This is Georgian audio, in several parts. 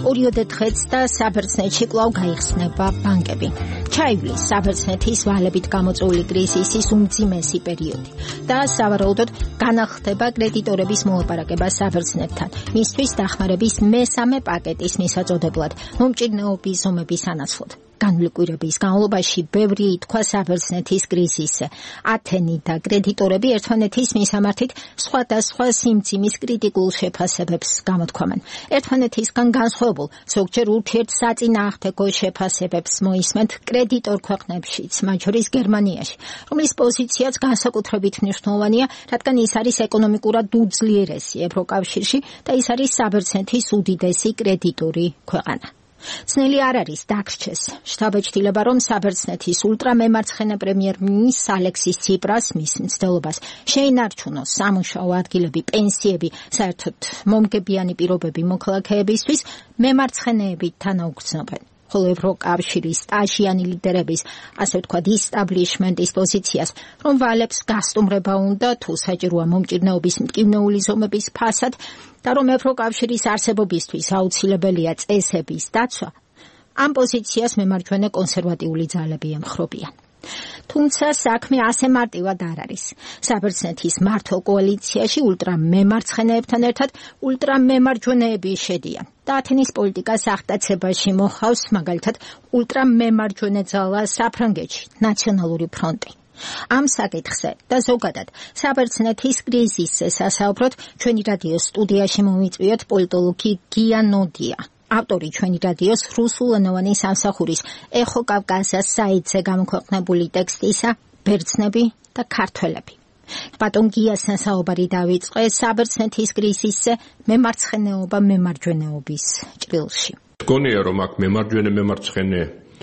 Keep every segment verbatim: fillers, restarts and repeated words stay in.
ორიოდე დღეც და საბერძნეთში კვლავ გაიხსნება ბანკები. ჩაივლის საბერძნეთის ვალებით გამოწვეული კრიზისის უმძიმესი პერიოდი და სავარაუდოდ განახლდება კრედიტორების მოლაპარაკება საბერძნეთთან. მისთვის დახმარების მესამე პაკეტის მისაწოდებლად მომჭირნეობის ზომების ანაცვლოდ. განვლკვირების განმავლობაში ბევრი ითქვა საბერძნეთის კრიზისზე. ათენი და კრედიტორები ერთმანეთის მისამართით სხვადასხვა სიმძიმის კრიტიკულ შეფასებებს გამოთქვამენ. ერთმანეთისგან განსხვავებულ, ზოგჯერ ურთიერთსაწინააღმდეგო შეფასებებს მოისმენთ კრედიტორ ქვეყნებშიც, მათ შორის გერმანიაში, რომლის პოზიციაც განსაკუთრებით მნიშვნელოვანია, რადგან ის არის ეკონომიკურად უძლიერესი ევროკავშირში და ის არის საბერძნეთის უდიდესი კრედიტორი ქვეყანა. ძნელი არ არის დაგრჩეს შთაბეჭდილება, რომ საბერძნეთის ულტრამემარცხენე პრემიერ-მინისტრს ალექსის ციპრას მის მცდელობას შეინარჩუნოს სამუშაო ადგილები, პენსიები, საერთოდ მომგებიანი პირობები მოქალაქეებისთვის მემარცხენეებით თანაუგრძნობენ. ხოლო ევროკავშირის სტაჟიანი ლიდერების, ასე ვთქვათ, ისტაბლიშმენტის პოზიციას, რომ ვალებს გასტუმრება უნდა თუ საჭიროა მომჭირნეობის მტკივნეული ზომების ფასად და რომ ევროკავშირის არსებობისთვის აუცილებელია წესების დაცვა, ამ პოზიციას მემარჯვენე კონსერვატიული ძალები ემხრობიან. თუმცა საქმე ასე მარტივად არ არის. საბერძნეთის მმართველ კოალიციაში ულტრამემარცხენეებთან ერთად ულტრამემარჯვენეები შედიან და ათენის პოლიტიკას აღტაცებაში მოხავს მაგალითად ულტრამემარჯვენე ძალა საფრანგეთში, ნაციონალური ფრონტი. ამ საკითხზე და ზოგადად საბერძნეთის კრიზისზე სასაუბროდ ჩვენი რადიოს სტუდიაში მომიწვიოთ პოლიტოლოგი გია ნოდია. ავტორი ჩვენი რადიოს რუსულენოვანი სამსახურის ეხო კავკასიას საიტზე გამოქვეყნებული ტექსტისა ბერძნები და ქართველები. ბატონ გიასთან საუბარი დავიწყე საბერძნეთის კრიზისზე მემარცხენეობა მემარჯვენეობის ჭრილში. მგონია, რომ აქ მემარჯვენე მემარცხენე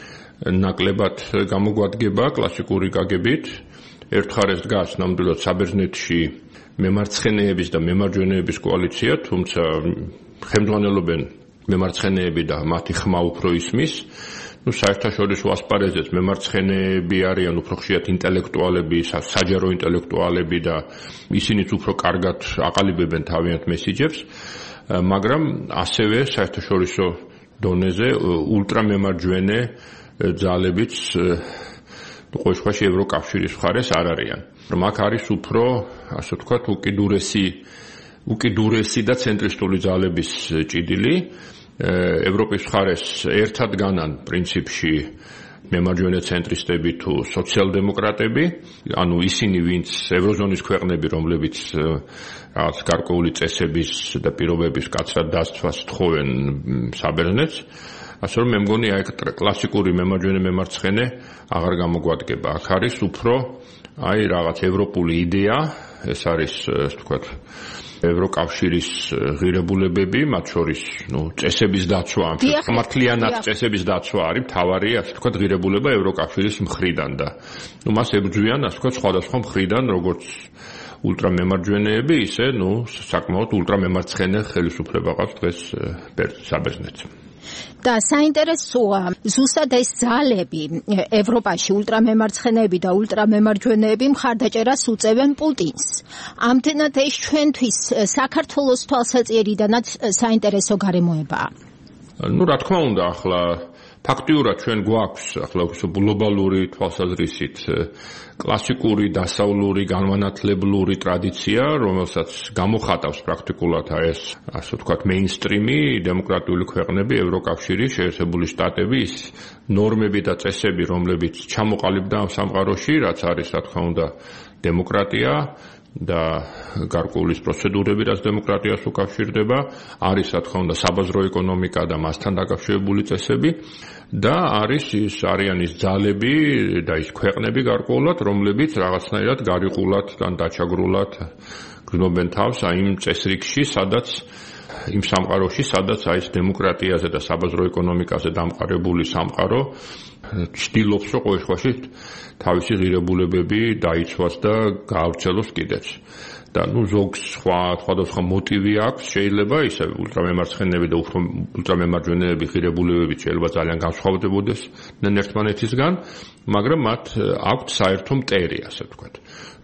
ნაკლებად გამოგვადგება კლასიკური გაგებით. ერთხარეს დგას ნამდვილად საბერძნეთში მემარცხენეების და მემარჯვენეების კოალიცია, თუმცა ხელმძღვანელობენ მემარცხენეები და მათი ხმა უფრო ისმის. ნუ საერთაშორისო ასპარეზეც მემარცხენეები არიან უფრო ხშირად ინტელექტუალები, საჯარო ინტელექტუალები და ისინიც უფრო კარგად აყალიბებენ თავიანთ მესიჯებს, მაგრამ ასევე საერთაშორისო დონეზე ულტრამემარჯვენე ძალებიც ყოველ შემთხვევაში ევროკავშირის მხარეს არ არიან. მაგ არის უფრო, ასე ვთქვათ, უკიდურესი უკიდურესი და ცენტრისტული ძალების ჭიდილი. ევროპის მხარეს ერთად განან პრინციპში მემარჯვენე ცენტრისტები თუ სოციალ-დემოკრატები, ანუ ისინი, ვინც ევროზონის ქვეყნები, რომლებიც რაღაც გარკვეული წესების და პირობების კაცრად დასცვას თხოვენ საბერძნეთს, ასე რომ მე მგონია ეგ კლასიკური მემარჯვენე მემარცხენე აღარ გამოგვადგება. აქ არის უფრო აი რაღაც ევროპული იდეა, ეს არის, ასე ვთქვათ, ევროკავშირის ღირებულებები, მათ შორის, ნუ, წესების დაცვა, ხმართლიანად წესების დაცვა არის მთავარი, ასე ვთქვათ, ღირებულება ევროკავშირის მხრიდან და ნუ მას ებრძვიან, ასე ვთქვათ, სხვადასხვა მხრიდან, როგორც ულტრამემარჯვენეები, ისე, ნუ, საკმაოდ ულტრამემარცხენე ხელისუფლება ყავს დღეს საბერძნეთს. და საინტერესოა, ზუსტად ეს ძალები ევროპაში ულტრამემარცხენეები და ულტრამემარჯვენეები მხარდაჭერას უწევენ პუტინს. ამდენად ეს ჩვენთვის საქართველოს თვალსაჩინოდანაც საინტერესო გარემოებაა. ნუ რა თქმა უნდა, ახლა ფაქტიურად ჩვენ გვაქვს ახლა გლობალური თვალსაზრისით კლასიკური დასავლური განმანათლებლური ტრადიცია, რომელსაც გამოხატავს პრაქტიკულად ეს, ასე ვთქვათ, მეინსტრიმი, დემოკრატიული ქვეყნები, ევროკავშირი, შეერთებული შტატები, ის ნორმები და წესები, რომლებიც ჩამოყალიბდა ამ სამყაროში, რაც არის, რა თქმა უნდა, დემოკრატია და გარკვეული პროცედურები, რაც დემოკრატიას უკავშირდება, არის, რა თქმა უნდა, საბაზრო ეკონომიკა და მასთან დაკავშირებული წესები და არის ის არიან ის ძალები და ის ქვეყნები გარკვეულად, რომლებიც რაღაცნაირად გარიყულად და დაჩაგრულად გრძნობენ თავს აი იმ წესრიგში, სადაც იმ სამყაროში, სადაც აი ეს დემოკრატიაზე და საბაზრო ეკონომიკაზე დამყარებული სამყარო ცდილობს, რომ ყოველ შემთხვევაში თავისი ღირებულებები დაიცვას და გაავრცელოს კიდეც. და ნუ ზოგს სხვა სხვადასხვა მოტივი აქვს, შეიძლება ისე ულტრამემარცხენეები და უფრო ულტრამემარჯვენეები ღირებულებებით შეიძლება ძალიან განსხვავდებოდეს ერთმანეთისგან, მაგრამ მათ აქვთ საერთო მტერი, ასე ვთქვათ.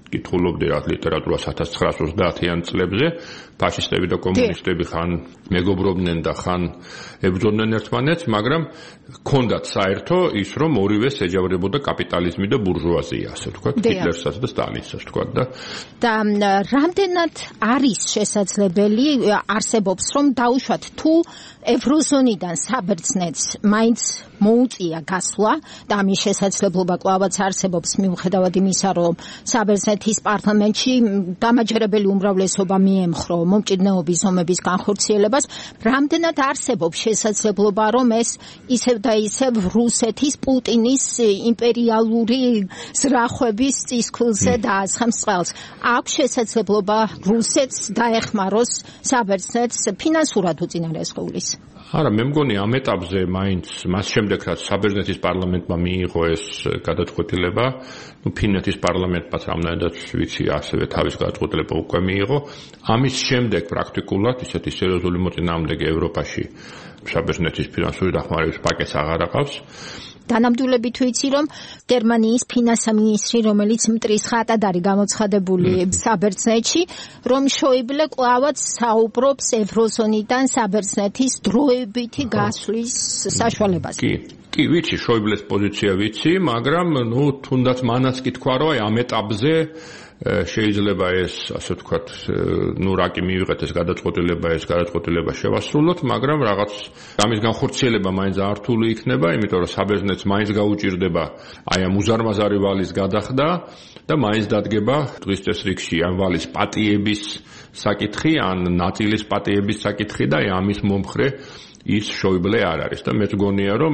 კითხულობდი რა ლიტერატურას ათას ცხრაასი ოცდაათიან წლებზე ფაშისტები და კომუნისტები ხან მეგობრობდნენ და ხან ებრძოდნენ ერთმანეთს, მაგრამ ჰქონდათ საერთო ის, რომ ორივეს ეჯავრებოდა კაპიტალიზმი და ბურჟუაზია, ასე ვთქვათ, ჰიტლერსაც და სტალინსაც ვთქვათ და და რამდენად არის შესაძლებელი არსებობს, რომ დაუშვათ თუ ევროზონიდან საბერძნეთს მაინც მოუწია გასვლა და ამის შესაძლებლობა კვლავაც არსებობს მიუხედავად იმისა, რომ საბერძნეთის პარლამენტში დამაჯერებელი უმრავლესობა მიემხრო მომჭიდნეობის ზომების განხორციელებას, რამდენად არსებობს შესაძლებლობა, რომ ეს ისევ და ისევ რუსეთის პუტინის იმპერიალური ზრახვების წისქვილზე დაასხამს წყალს. აქვს შესაძლებლობა რუსეთს დაეხმაროს საბერძნეთს ფინანსურად უწინარესხეულის? არა, მე მგონი ამ ეტაპზე მაინც მას შემდეგ რაც საბერძნეთის პარლამენტმა მიიღო ეს გადაწყვეტილება, ნუ ფინეთის პარლამენტმაც რამდენადაც ვიცი, ასევე თავის გადაწყვეტილება უკვე მიიღო. ამის შემდეგ პრაქტიკულად ისეთი სერიოზული მოწინააღმდეგე ევროპაში საბერძნეთის ფინანსური დახმარების პაკეტს აღარ აყავს. Განამდვილებით ვიცი, რომ გერმანიის ფინანსთა მინისტრი, რომელიც მტრისხატად არის გამოცხადებული საბერძნეთში, რომ შოიბლე კვლავაც საუბრობს ევროზონიდან საბერძნეთის დროებითი გასვლის საშუალებაზე. კი, კი, ვიცი, შოიბლეს პოზიცია ვიცი, მაგრამ ნუ თუნდაც მანაც კი თქვა, რომ აი ამ ეტაპზე შეიძლება ეს, ასე ვთქვათ, ნუ რა კი მივიღეთ ეს გადაწყვეტილება, ეს გადაწყვეტილება შევასრულოთ, მაგრამ რაღაც ამის განხორციელება მაინც ართული იქნება, იმიტომ რომ საბერძნეთს მაინც გაუჭირდება აი ამ უზარმაზარი ვალის გადახდა და მაინც დადგება დღის წესრიგში ამ ვალის პატიების საკითხი, ან ნაწილის პატიების საკითხი და აი ამის მომხრე ის შოიბლე არ არის და მეც გონია, რომ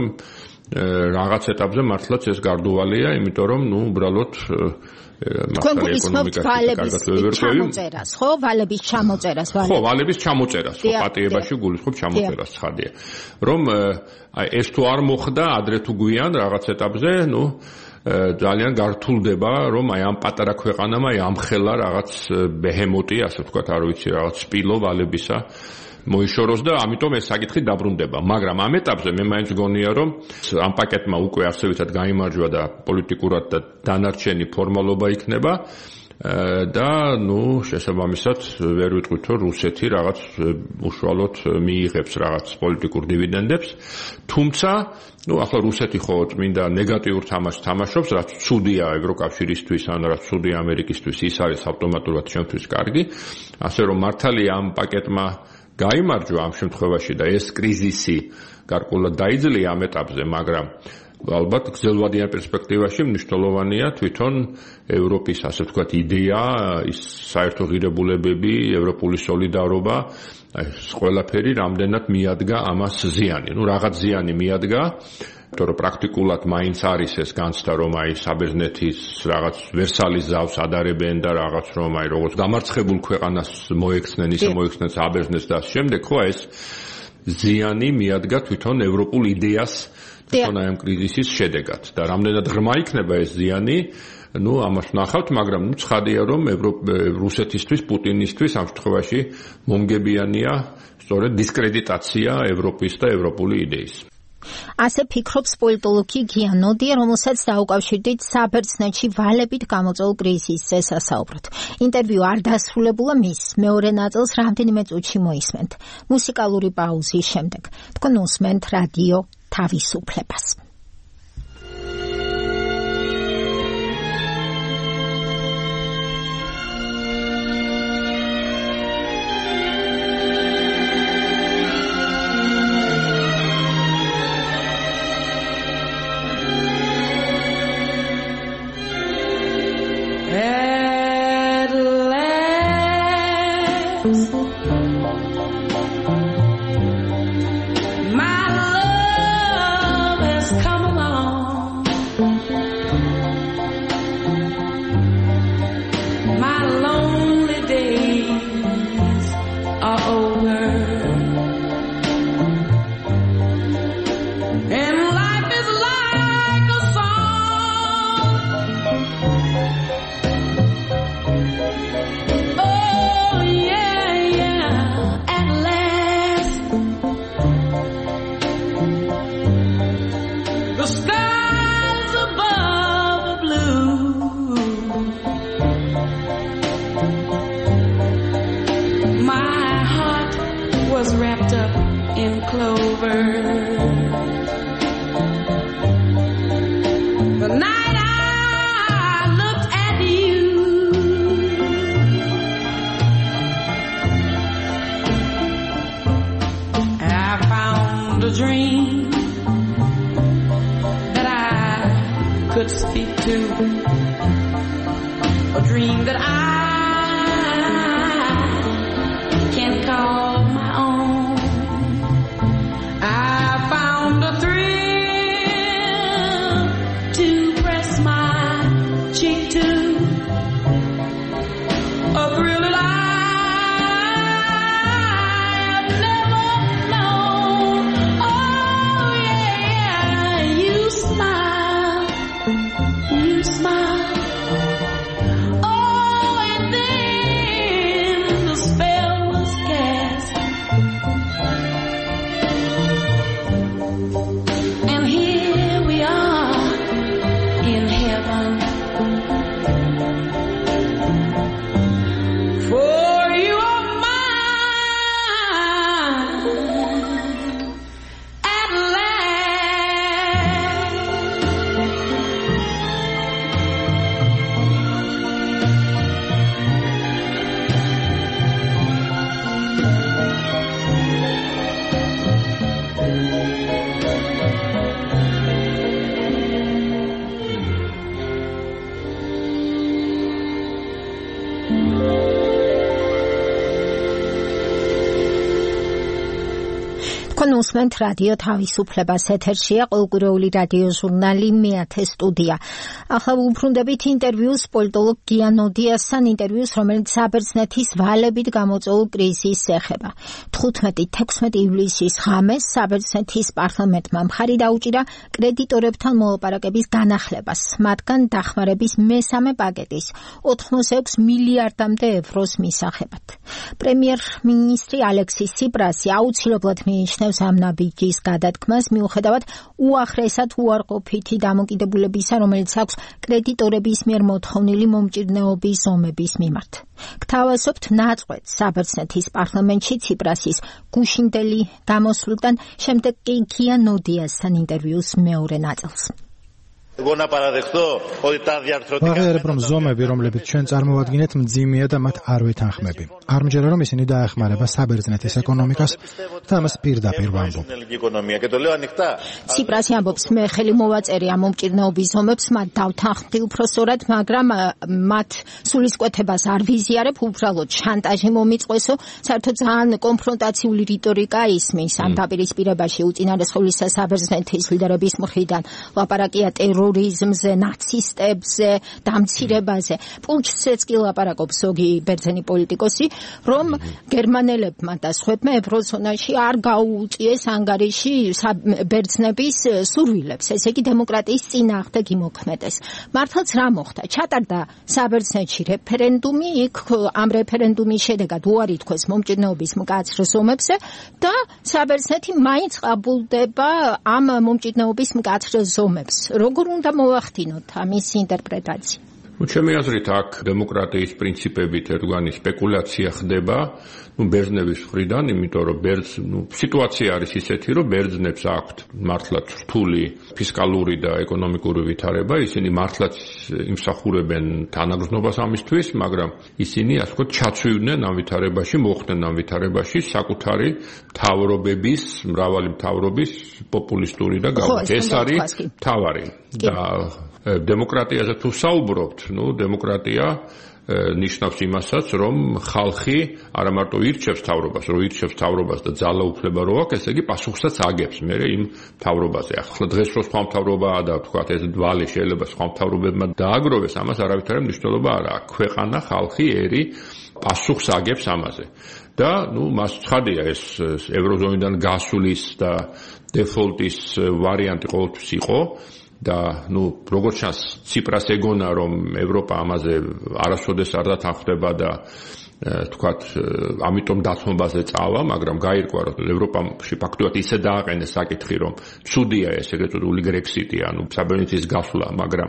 რაღაც ეტაპზე მართლაც ეს გარდუვალია, იმიტომ რომ ნუ უბრალოდ თქვენ გულისხმობთ ვალების ჩამოწერას, ხო? ვალების ჩამოწერას, ვალების. ხო, ვალების ჩამოწერას, ხო, პატიებაში გულისხმობ ჩამოწერას ცხადია. რომ აი ეს თუ არ მოხდა, ადრე თუ გვიან რაღაც ეტაპზე, ნუ ძალიან გართულდება, რომ აი ამ პატარა ქვეყანამ აი ამ ხელა რაღაც ბეჰემოტი, ასე ვთქვათ, არ ვიცი, რაღაც სპილო ვალებისა მოიშოროს და ამიტომ ეს საკითხი დაბრუნდება. მაგრამ ამ ეტაპზე მე მაინც გონია, რომ ამ პაკეტმა უკვე არსებითად გაიმარჯვა და პოლიტიკურად და დანარჩენი ფორმალობა იქნება და ნუ შესაბამისად ვერ ვიტყვით, რომ რუსეთი რაღაც უშუალოდ მიიღებს რაღაც პოლიტიკურ დივიდენდებს. თუმცა, ნუ ახლა რუსეთი ხო წმინდა ნეგატიურ თამაშს თამაშობს, რაც ცუდია ევროკავშირისთვის, ან რაც ცუდია ამერიკისთვის, ის არის ავტომატურად ჩვენთვის კარგი. ასე რომ მართალია ამ პაკეტმა გაიმარჯვა ამ შემთხვევაში და ეს კრიზისი გარკვეულად დაიძლია ამ ეტაპზე, მაგრამ ალბათ გრძელვადიან პერსპექტივაში მნიშვნელოვანია თვითონ ევროპის, ასე ვთქვათ, იდეა, ის საერთო ღირებულებები, ევროპული სოლიდარობა, აი ეს ყველაფერი რამდენად მიადგა ამას ზიანი. ნუ რაღაც ზიანი მიადგა, იმიტომ რომ პრაქტიკულად მაინც არის ეს განცდა, რომ აი საბერძნეთის რაღაც ვერსალის ზავს ადარებენ და რაღაც რომ აი როგორც გამარცხებულ ქვეყანას მოექცნენ, ისე მოექცნენ საბერძნეთს და შემდეგ ხო ეს ზიანი მიადგა თვითონ ევროპულ იდეას თვითონ აი ამ კრიზისის შედეგად და რამდენად ღრმა იქნება ეს ზიანი, ნუ ამას ნახავთ, მაგრამ ნუ ცხადია, რომ რუსეთისთვის, პუტინისთვის ამ შემთხვევაში მომგებიანია სწორედ დისკრედიტაცია ევროპის და ევროპული იდეის. ასე ფიქრობს პოლიტოლოგი გიან ნოდია, რომელსაც დაუკავშირდით საბერძნეთში ვალებით გამოწვეულ კრიზისს ესასაუბროთ. ინტერვიუ არ დასრულებულა, მის მეორე ნაწილს რამდენიმე წუთში მოისმენთ. მუსიკალური პაუზის შემდეგ თქვენ უსმენთ რადიო თავისუფლებას. My love has The night I looked at you, I found a dream that I could speak to, a dream that I can call my own. I found a thrill to press my cheek to, a thrill that I've never known. Oh yeah, you smile, you smile. Oh, and then the spell was cast, and here we are in heaven. For you are mine at last. თქვენ უსმენთ რადიო თავისუფლებას, ეთერშია ყოველკვირეული რადიო ჟურნალი მეათე სტუდია. ახლა ვუბრუნდებით ინტერვიუს პოლიტოლოგ გია ნოდიასთან, ინტერვიუს, რომელიც საბერძნეთის ვალებით გამოწვეულ კრიზისს ეხება. თხუთმეტი-თექვსმეტი ივლისის ღამეს საბერძნეთის პარლამენტმა მხარი დაუჭირა კრედიტორებთან მოლაპარაკების განახლებას, მათგან დახმარების მესამე პაკეტის ოთხმოცდაექვსი მილიარდამდე ევროს მისაღებად. პრემიერ-მინისტრი ალექსის ციპრასი აუცილებლად მიიჩნევს ამ ნაბიჯის გადადგმას, მიუხედავად უახლესად უარყოფითი დამოკიდებულებისა, რომელიც აქვს კრედიტორების მიერ მოთხოვნილი მომჭირნეობის ზომების მიმართ. გთავაზობთ ნაწყვეტს საბერძნეთის პარლამენტში ციპრასის გუშინდელი გამოსვლიდან, შემდეგ კი გია ნოდიასთან ინტერვიუს მეორე ნაწილს. ვაღიარებ, რომ ზომები, რომლებიც ჩვენ წარმოვადგინეთ, მძიმეა და მათ არ ვეთანხმები. არ მჯერა, რომ ისინი დაეხმარება საბერძნეთის ეკონომიკას და ამას პირდაპირ ვამბობ. ციპრასი ამბობს, მე ხელი მოვაწერი ამ მომჭირნეობის ზომებს, მათ დავთანხმდი უბრალოდ, მაგრამ მათ სულისკვეთებას არ ვიზიარებ, უბრალოდ შანტაჟი მომიწყვესო, საერთოდ ძალიან კონფრონტაციული რიტორიკა ისმის ამ დაპირისპირებაში უწინარესხულისა საბერძნეთის ლიდერების მხრიდან. ლაპარაკია ტერორიზმზე, ნაცისტებზე, დამცირებაზე. პუნჩზეც კი ლაპარაკობს ზოგი ბერძენი პოლიტიკოსი, რომ გერმანელებმა და სხვებმა ევროზონაში არ გაუუწიეს ანგარიში ბერძნების სურვილებს, ესე იგი დემოკრატიის წინააღმდეგ იმოქმედეს. მართლაც რა მოხდა? ჩატარდა საბერძნეთში რეფერენდუმი, იქ ამ რეფერენდუმის შედეგად უარი თქვეს მომჭირნეობის მკაცრ ზომებზე და საბერძნეთი მაინც ყაბულდება ამ მომჭირნეობის მკაცრ ზომებს. როგორ უნდა მოვახდინოთ ამის ინტერპრეტაცია? ну ჩემი აზრით აქ დემოკრატიის პრინციპებით ერთგვარი სპეკულაცია ხდება, ну ბერძნების მხრიდან, იმიტომ რომ ბერძ, ну სიტუაცია არის ისეთი, რომ ბერძნებს აქვთ მართლაც რთული ფისკალური და ეკონომიკური ვითარება, ისინი მართლაც იმსახურებენ თანაგრძნობას ამისთვის, მაგრამ ისინი ასე ვთქვათ ჩაცვიდნენ ამ ვითარებაში, მოხდნენ ამ ვითარებაში საკუთარი მთავრობების, მრავალი მთავრობის პოპულისტური და გავაკეთე. ეს არის მთავარი და დემოკრატიაზე თუ საუბრობთ, ну დემოკრატია ნიშნავს იმასაც, რომ ხალხი არა მარტო ირჩევს მთავრობას, რომ ირჩევს მთავრობას და ძალაუფლება რო აქვს, ესე იგი პასუხსაც აგებს მერე იმ მთავრობაზე. ახლა დღეს რო სხვა მთავრობაა და თქვათ ეს დვალი შეიძლება სხვა მთავრობებმა დააგროვეს, ამას არავითარი მნიშვნელობა არ აქვს. ქვეყანა, ხალხი, ერი პასუხს აგებს ამაზე. და ну მას ცხადია ეს ევროზონიდან გასulis და დეფოლტის ვარიანტი ყოველთვის იყო. და ну როგორც ჩანს ციპრას ეგონა რომ ევროპა ამაზე არასოდეს არ დათანხმდება და თქვათ ამიტომ დათმობაზე წავა, მაგრამ გაირკვა რომ ევროპაში ფაქტობრივად ისე დააყენეს საკითხი რომ ცუდია ეს ეგრეთ წოდებული გრექსიტი, ანუ საბერძნეთის გასვლა, მაგრამ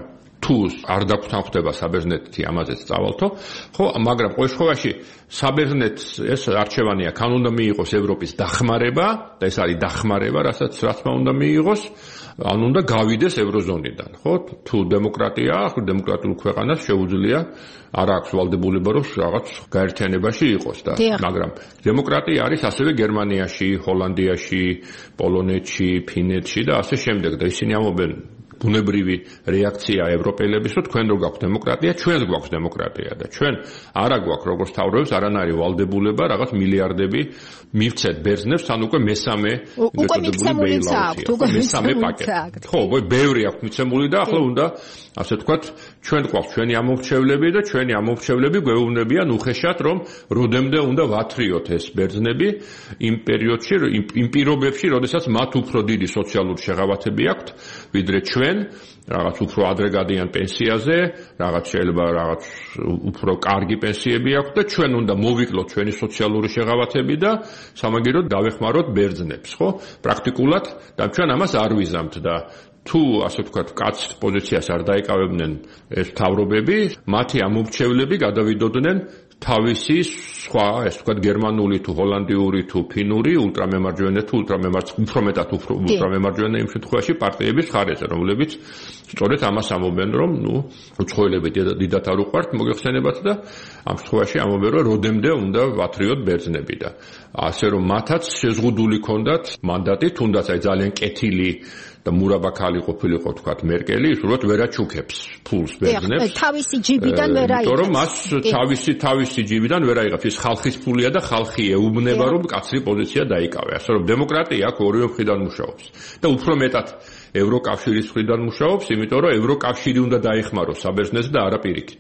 თუ არ დაგვრთანხდება საბერძნეთი ამაზეც წავალთო, ხო, მაგრამ ყოველ შემთხვევაში საბერძნეთს ეს არჩევანია, კან უნდა მიიღოს ევროპის დახმარება და ეს არის დახმარება, რასაც რა თქმა უნდა მიიღოს, ან უნდა გავიდეს ევროზონიდან, ხო? თუ დემოკრატიაა, ხო, დემოკრატიულ ქვეყანას შეუძლია არ აქვს ვალდებულება, რომ რაღაც გაერთიანებაში იყოს და მაგრამ დემოკრატია არის ასევე გერმანიაში, ჰოლანდიაში, პოლონეთში, ფინეთში და ასე შემდეგ და ისინი ამობენ ბუნებრივი რეაქცია ევროპელების, რომ თქვენ რო გაქვთ დემოკრატია, ჩვენს გვაქვს დემოკრატია და ჩვენ არა გვაქვს როგორც თავროებს არანაირი ვალდებულება რაღაც მილიარდები მივცეთ ბერძნებს, ან უკვე მესამე უკვე მიცემულიც აქვთ, უკვე მესამე პაკეტი. ხო, ბევრი აქვს მიცემული და ახლა უნდა ასე ვთქვათ, ჩვენ გვაქვს ჩვენი ამომრჩევლები და ჩვენი ამომრჩევლები გვეუბნებიან უხეშად, რომ როდემდე უნდა ვათრიოთ ეს ბერძნები იმ პერიოდში, იმ პირობებში, როდესაც მათ უფრო დიდი სოციალური შეღავათები აქვთ, ვიდრე ჩვენ რაღაც უფრო ადრე გადიან პენსიაზე, რაღაც შეიძლება რაღაც უფრო კარგი პენსიები აქვს და ჩვენ უნდა მოვიკლოთ ჩვენი სოციალური შეღავათები და სამაგიეროდ დავეხმაროთ ბერძნებს, ხო? პრაქტიკულად და ჩვენ ამას არ ვიზამთ და თუ ასე ვთქვათ, კაც პოზიციას არ დაიკავებდნენ ეს მთავრობები, მათი ამომრჩევლები გადავიდოდნენ თავისი სხვა, ეს ვთქვათ, გერმანული თუ ჰოლანდიური თუ ფინური ულტრამემარჯვენე თუ ულტრამემარცხნე, უფრო მეტად ულტრამემარჯვენე იმ შემთხვევაში პარტიების ხარეზე, რომლებიც სწორედ ამას ამობენ, რომ ნუ უცხოელები დიდად არ უყვართ მოგეხსენებათ და ამ შემთხვევაში ამობენ, რომ როდემდე უნდა ვათრიოთ ბერძნები და ასე რომ მათაც შეზღუდული ქონდათ მანდატი, თუნდაც აი ძალიან კეთილი და მურაბაქალი ყოფილიყო თქვათ მერკელი, ის უბრალოდ ვერ აჩუქებს ფულს ბერძნებს. თავისი ჯიბიდან ვერ აიღებს. იმიტომ რომ მას თავისი თავისი ჯიბიდან ვერ აიღებს. ის ხალხის ფულია და ხალხი ეუბნება რომ კაცრი პოზიცია დაიკავე. ასე რომ დემოკრატია აქ ორივე მხრიდან მუშაობს. და უფრო მეტად ევროკავშირის მხრიდან მუშაობს, იმიტომ რომ ევროკავშირი უნდა დაეხმაროს საბერძნეთს და არა პირიქით.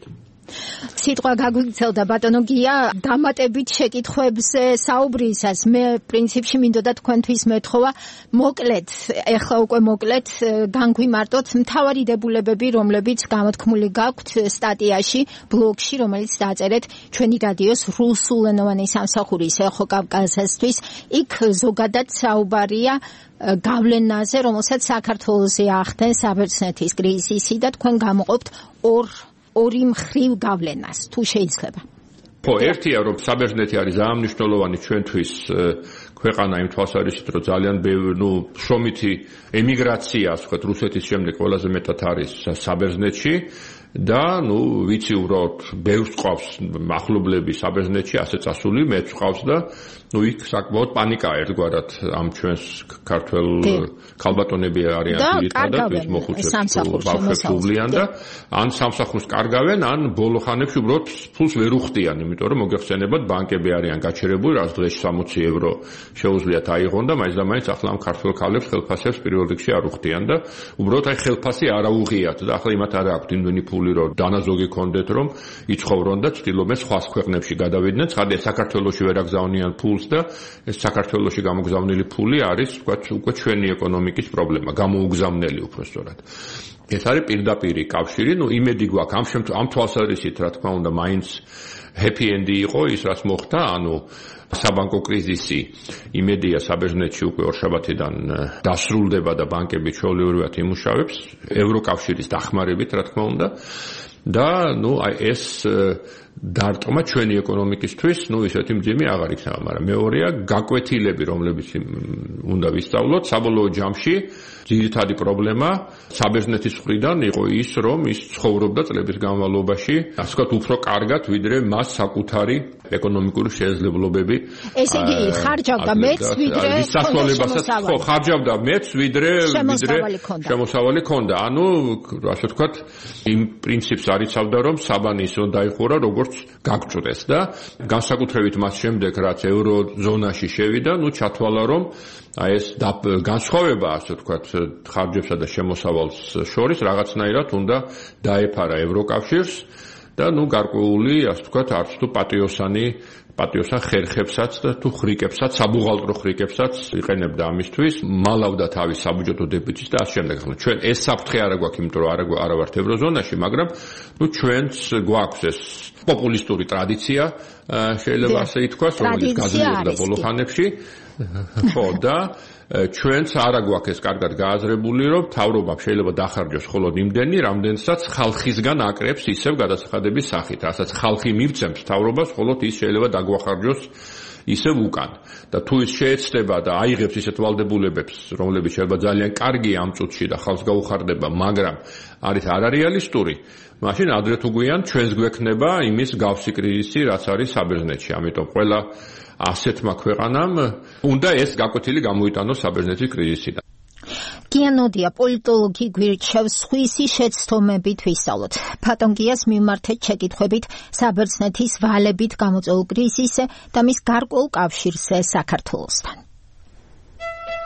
სიტყვა გაგვიქცევდა ბატონო გია დამატებით შეკითხვებზე საუბრისას მე პრინციპში მინდოდა თქვენთვის მეთხოვა მოკლედ ეხლა უკვე მოკლედ განგვიმარტოთ მთავარი დებულებები რომლებიც გამოთქმული გაქვთ სტატიაში ბლოგში რომელიც დაწერეთ ჩვენი რადიოს რუსულენოვანი სამსახურის ეხოკავკასიასთვის იქ ზოგადად საუბარია გავლენაზე რომელსაც საქართველოზე ახდენს საბერძნეთის კრიზისი და თქვენ გამოყოფთ ორ ორი მხრივ გავლენას თუ შეიძლება. ხო, ერთია რომ საბერძნეთი არის ძალიან მნიშვნელოვანი ჩვენთვის ქვეყანა იმ თვალსაზრისით რომ ძალიან ბევრი ნუ შრომითი ემიგრაცია ასე ვთქვათ რუსეთის შემდეგ ყველაზე მეტად არის საბერძნეთში და ნუ ვიცი უბრალოდ ბევრს ყავს ახლობლები საბერძნეთში ასე წასული მეც ყავს და ნუ იქ საკმაოდ პანიკაა ერთგვარად ამ ჩვენს ქართველ ქალბატონები არიან ძირითადად ეს მოხუცებს ბავშვებსულიან და ან სამსახურს კარგავენ ან ბოლო ხანებში უბრალოდ ფულს ვერ უხდიან იმიტომ რომ მოგეხსენებათ ბანკები არიან გაჩერებული რაც დღეში სამოცი ევრო შეუძლიათ აიღონ და მაინც და მაინც ახლა ამ ქართველ ქალებს ხელფასებს პირველ რიგში არ უხდიან და უბრალოდ აი ხელფასი არ აუღიათ და ახლა იმათ არ აქვს იმდენი ფული რომ დანაზოგი კონდეთ რომ იცხოვრონ და ცდილობენ სხვა ქვეყნებში გადავიდნენ ცხადია საქართველოში ვერ აგზავნიან ფულს და ეს საქართველოში გამოგზავნილი ფული არის ვთქვათ უკვე ჩვენი ეკონომიკის პრობლემა გამოუგზავნელი უბრალოდ ეს არის პირდაპირი კავშირი ნუ იმედი გვაქვს ამ შემთხვევაში ამ თვალსაზრისით რა თქმა უნდა მაინც happy end იყო ის რაც მოხდა ანუ საბანკო კრიზისი იმედია საბერძნეთში უკვე ორშაბათიდან დასრულდება და ბანკები ჩვეულებრივად იმუშავებს ევროკავშირის დახმარებით რა თქმა უნდა და ნუ აი ეს დარტყმა ჩვენი ეკონომიკისთვის ნუ ისეთი მძიმე აღარ იქნება მაგრამ მეორეა გაკვეთილები რომლებიც უნდა ვისწავლოთ საბოლოო ჯამში ძირითადი პრობლემა საბერძნეთის მხრიდან იყო ის რომ ის ცხოვრობდა წლების განმავლობაში ასე ვთქვათ უფრო კარგად ვიდრე მას საკუთარი ეკონომიკური შესაძლებლობები ესე იგი ხარჯავდა მეც ვიდრე სასწავლებასაც ხო ხარჯავდა მეც ვიდრე ვიდრე შემოსავალი ქონდა ანუ ასე ვთქვათ იმ პრინციპს არიცავდა რომ საბანი ისო დაიხურა როგორც გაგჭრეს და განსაკუთრებით მას შემდეგ რაც ევროზონაში შევიდა ნუ ჩათვალა რომ აი ეს განსხვავება ასე ვთქვათ ხარჯებსა და შემოსავალს შორის რაღაცნაირად უნდა დაეფარა ევროკავშირს და ნუ გარკვეული ასე ვთქვათ არც თუ პატიოსანი პატიოსა ხერხებსაც და თუ ხრიკებსაც, საბუღალტრო ხრიკებსაც იყენებდა ამისთვის, მალავდა თავის საბუჯეტო დეფიციტს და ამ შემდეგ. ახლა ჩვენ ეს საფრთხე არ გვაქვს, იმიტომ რომ არ ვართ ევროზონაში, მაგრამ ნუ ჩვენც გვაქვს ეს პოპულისტური ტრადიცია, შეიძლება ასე ითქვას, რომელიც გაძლიერდა ბოლო ხანებში. ხო და ჩვენც არა გვაქვს ეს კარგად გააზრებული, რომ მთავრობამ შეიძლება დახარჯოს მხოლოდ იმდენი, რამდენსაც ხალხისგან აკრებს ისევ გადასახადების სახით, რასაც ხალხი მივცემს მთავრობას, მხოლოდ ის შეიძლება დაგვახარჯოს ისევ უკან. და თუ ის შეეცდება და აიღებს ისეთ ვალდებულებებს, რომლებიც შეიძლება ძალიან კარგია ამ წუთში და ხალხს გაუხარდება, მაგრამ არის არარეალისტური, მაშინ ადრე თუ გვიან ჩვენს გვექნება იმის გავსი კრიზისი, რაც არის საბერძნეთში. ამიტომ ყველა ასეთმა ქვეყანამ უნდა ეს გაკვეთილი გამოიტანოს საბერძნეთის კრიზისიდან. გიანოდია პოლიტოლოგი გვირჩევს სხვისი შეცდომებით ვისწავლოთ. ფატონგიას მიმართეთ შეკითხვებით საბერძნეთის ვალებით გამოწვეულ კრიზისზე და მის გარკვეულ კავშირზე საქართველოსთან.